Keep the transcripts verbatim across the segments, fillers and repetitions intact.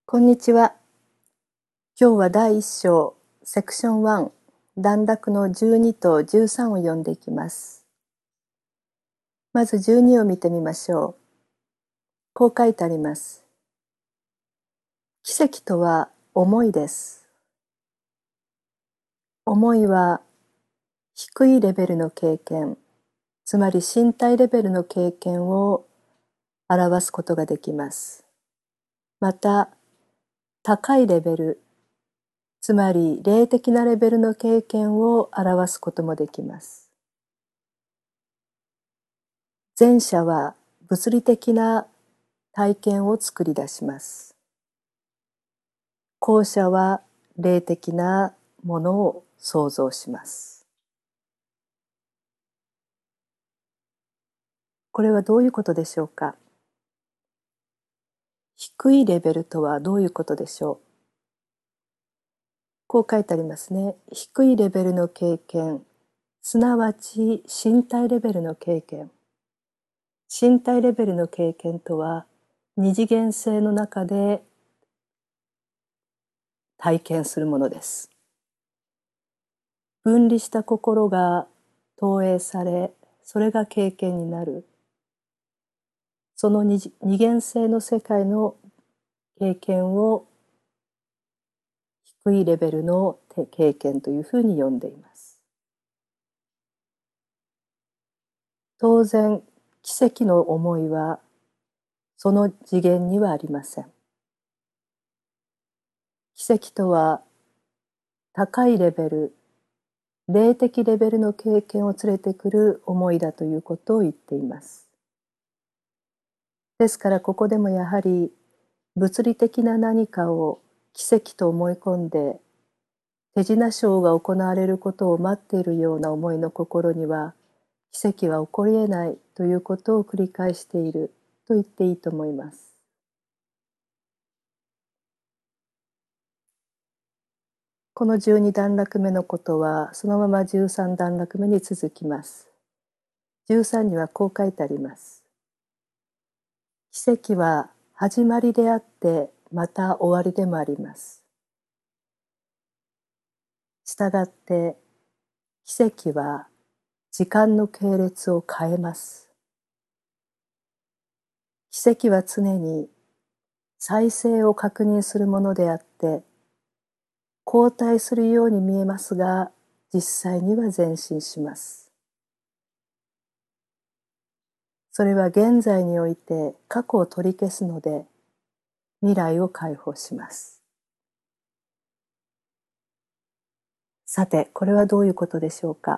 こんにちは。今日はだいいっ章、セクションいち、段落のじゅうにとじゅうさんを読んでいきます。まずじゅうにを見てみましょう。こう書いてあります。奇跡とは思いです。思いは低いレベルの経験、つまり身体レベルの経験を表すことができます。また、高いレベル、つまり霊的なレベルの経験を表すこともできます。前者は物理的な体験を作り出します。後者は霊的なものを創造します。これはどういうことでしょうか。低いレベルとはどういうことでしょう。こう書いてありますね。低いレベルの経験、すなわち身体レベルの経験。身体レベルの経験とは、二次元性の中で体験するものです。分離した心が投影され、それが経験になる。その二元性の世界の経験を低いレベルの経験というふうに呼んでいます。当然、奇跡の思いはその次元にはありません。奇跡とは高いレベル、霊的レベルの経験を連れてくる思いだということを言っています。ですからここでもやはり物理的な何かを奇跡と思い込んで手品ショーが行われることを待っているような思いの心には奇跡は起こり得ないということを繰り返していると言っていいと思います。このじゅうに段落目のことはそのままじゅうさん段落目に続きます。じゅうさんにはこう書いてあります。奇跡は始まりであってまた終わりでもあります。したがって奇跡は時間の系列を変えます。奇跡は常に再生を確認するものであって、後退するように見えますが、実際には前進します。それは現在において過去を取り消すので、未来を解放します。さて、これはどういうことでしょうか。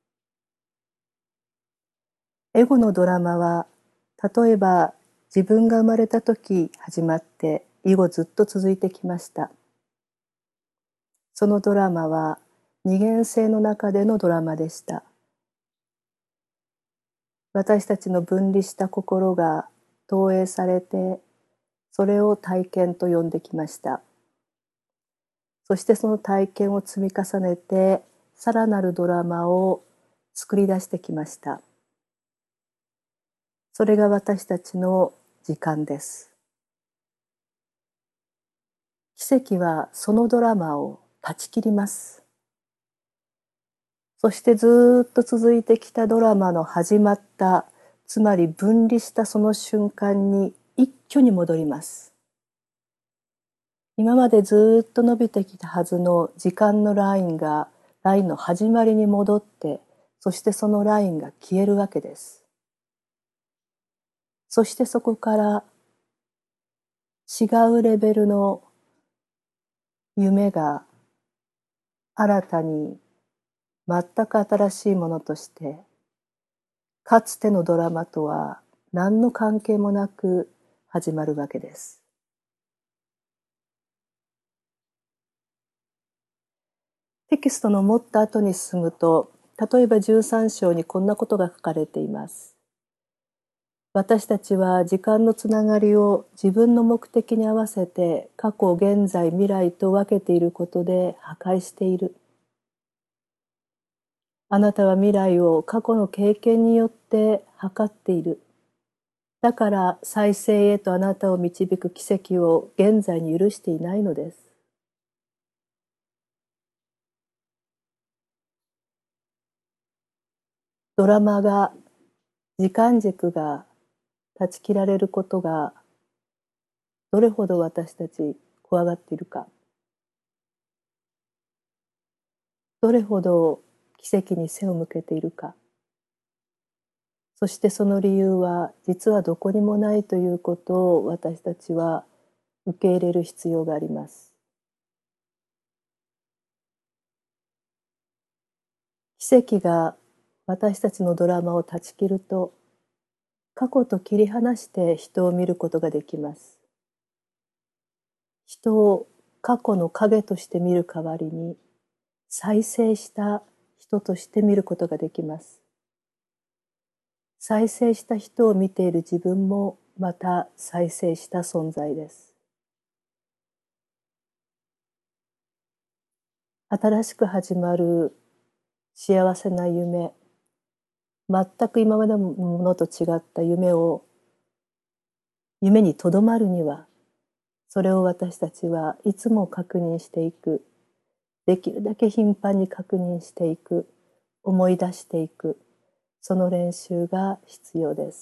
エゴのドラマは、例えば自分が生まれた時始まって以後ずっと続いてきました。そのドラマは二元性の中でのドラマでした。私たちの分離した心が投影されて、それを体験と呼んできました。そしてその体験を積み重ねて、さらなるドラマを作り出してきました。それが私たちの時間です。奇跡はそのドラマを断ち切ります。そしてずっと続いてきたドラマの始まった、つまり分離したその瞬間に一挙に戻ります。今までずっと伸びてきたはずの時間のラインが、ラインの始まりに戻って、そしてそのラインが消えるわけです。そしてそこから違うレベルの夢が新たに全く新しいものとして、かつてのドラマとは何の関係もなく始まるわけです。テキストのもっと後に進むと、例えばじゅうさん章にこんなことが書かれています。私たちは時間のつながりを自分の目的に合わせて過去、現在、未来と分けていることで破壊している。あなたは未来を過去の経験によって測っている。 だから再生へとあなたを導く奇跡を現在に許していないのです。ドラマが、時間軸が断ち切られることがどれほど私たち怖がっているか、どれほど奇跡に背を向けているか、そしてその理由は実はどこにもないということを私たちは受け入れる必要があります。奇跡が私たちのドラマを断ち切ると、過去と切り離して人を見ることができます。人を過去の影として見る代わりに、再生した人として見ることができます。再生した人を見ている自分もまた再生した存在です。新しく始まる幸せな夢、全く今までのものと違った夢を、夢にとどまるには、それを私たちはいつも確認していく、できるだけ頻繁に確認していく、思い出していく、その練習が必要です。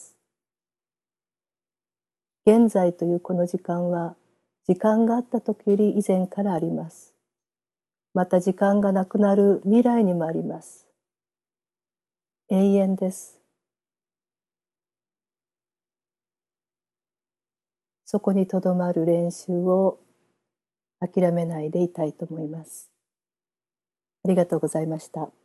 現在というこの時間は、時間があった時より以前からあります。また時間がなくなる未来にもあります。永遠です。そこにとどまる練習を諦めないでいたいと思います。ありがとうございました。